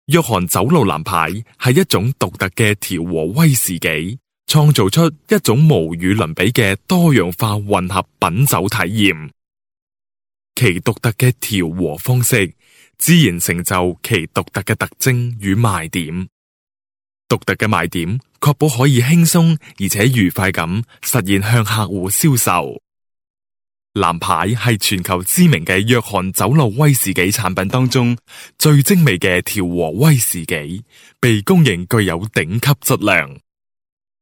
約翰酒樓藍牌係一種獨特嘅調和威士忌，創造出一種無與倫比嘅多樣化混合品酒體驗。其獨特嘅調和方式，自然成就其獨特嘅特徵與賣點。獨特嘅賣點，確保可以輕鬆而且愉快咁實現向客戶銷售。藍牌係全球知名嘅約翰酒樓威士忌產品當中最精美嘅調和威士忌，被公認具有頂級質量。